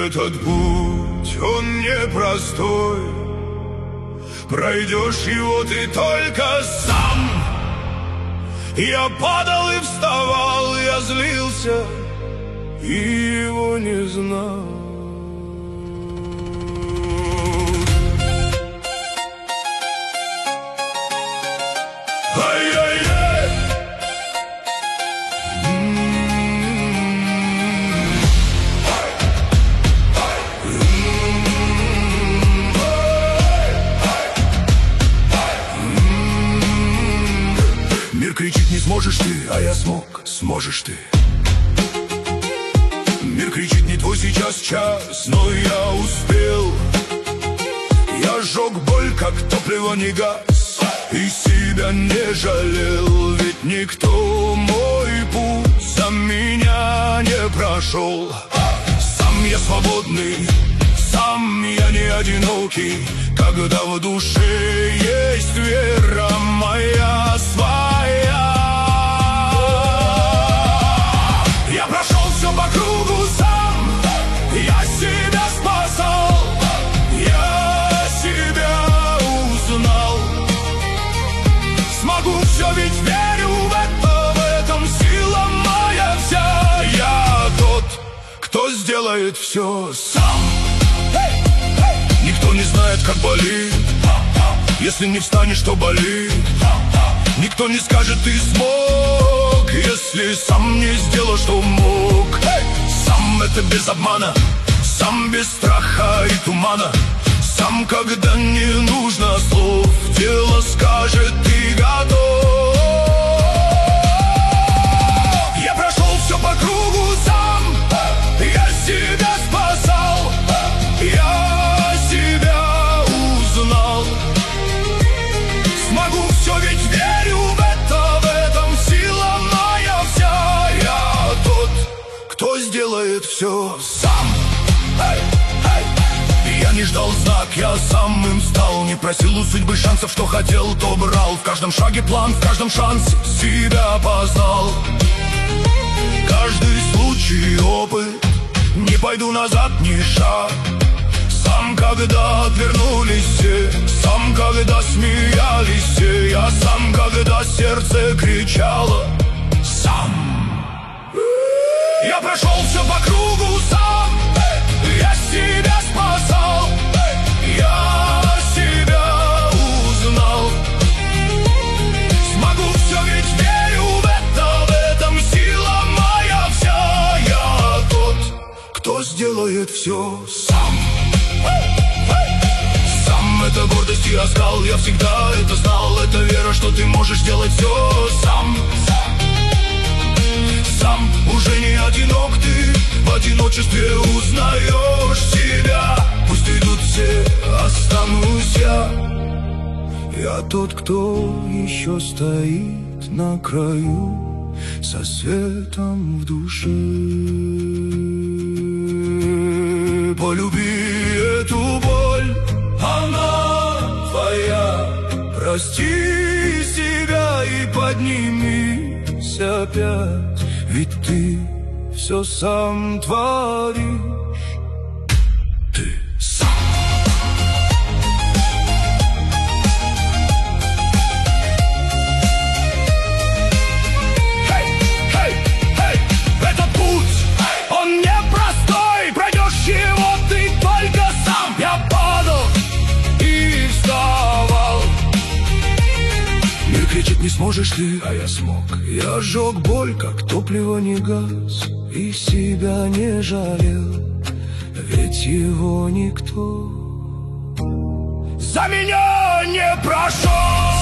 Этот путь, он непростой. Пройдешь его ты только сам. Я падал и вставал, я злился и его не знал. Ай-яй-яй! Мир кричит: не сможешь ты, а я смог, сможешь ты. Мир кричит: не твой сейчас час, но я успел. Я сжег боль, как топливо не газ, и себя не жалел. Ведь никто мой путь за меня не прошел. Сам я свободный, сам я не одинокий, когда в душе есть вера моя своя. Я прошел все по кругу сам, я себя спасал, я себя узнал. Смогу все, ведь верю в этом сила моя вся. Я тот, кто сделает все сам. Никто не знает, как болит, если не встанешь, то болит. Никто не скажет: ты смог, если сам не сделал, что мог. Сам это без обмана, сам без страха и тумана, сам, когда не нужно слов, дело скажет: ты готов. Я прошел все по кругу сам, я себя спасал, я себя узнал. Смогу все, ведь верю в этом сила моя вся. Я тот, кто сделает все сам. Я не ждал знак, я сам им стал. Не просил у судьбы шансов, что хотел, то брал. В каждом шаге план, в каждом шансе себя познал. Каждый случай опыт, не пойду назад ни шаг. Сам, когда отвернулись все, сам, когда смеялись все, я сам, когда сердце кричало, сам. Я прошел все по кругу сам, я себя спасал, я себя узнал. Смогу все, ведь верю в этом сила моя вся. Я тот, кто сделает все сам. Сам это гордость и оскал, я всегда это знал. Это вера, что ты можешь делать все сам. Сам уже не одинок ты, в одиночестве узнаешь себя. Пусть идут все, останусь я. Я тот, кто еще стоит на краю, со светом в душе. Полюби эту боль, она твоя. Прости себя и поднимись опять, ведь ты все сам творишь. Ты сам. Этот путь, он непростой. Пройдешь его ты только сам. Я падал и вставал. Мир кричит: не сможешь ты, а я смог. Я сжег боль, как топливо не газ, и себя не жалел, ведь его никто за меня не прошел.